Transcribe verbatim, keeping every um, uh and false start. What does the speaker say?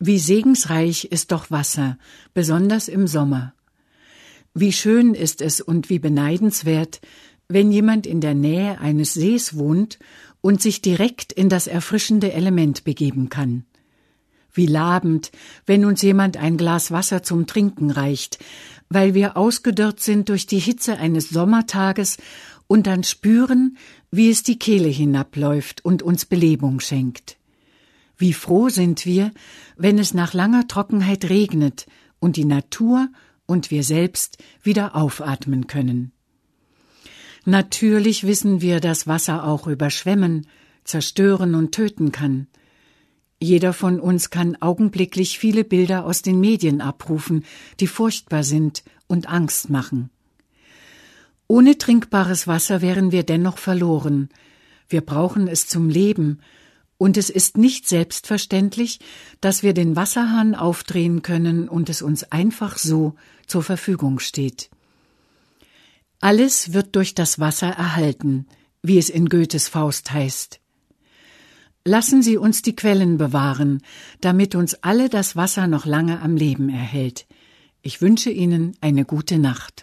Wie segensreich ist doch Wasser, besonders im Sommer. Wie schön ist es und wie beneidenswert, wenn jemand in der Nähe eines Sees wohnt und sich direkt in das erfrischende Element begeben kann. Wie labend, wenn uns jemand ein Glas Wasser zum Trinken reicht, weil wir ausgedörrt sind durch die Hitze eines Sommertages und dann spüren, wie es die Kehle hinabläuft und uns Belebung schenkt. Wie froh sind wir, wenn es nach langer Trockenheit regnet und die Natur und wir selbst wieder aufatmen können. Natürlich wissen wir, dass Wasser auch überschwemmen, zerstören und töten kann. Jeder von uns kann augenblicklich viele Bilder aus den Medien abrufen, die furchtbar sind und Angst machen. Ohne trinkbares Wasser wären wir dennoch verloren. Wir brauchen es zum Leben, und es ist nicht selbstverständlich, dass wir den Wasserhahn aufdrehen können und es uns einfach so zur Verfügung steht. Alles wird durch das Wasser erhalten, wie es in Goethes Faust heißt. Lassen Sie uns die Quellen bewahren, damit uns alle das Wasser noch lange am Leben erhält. Ich wünsche Ihnen eine gute Nacht.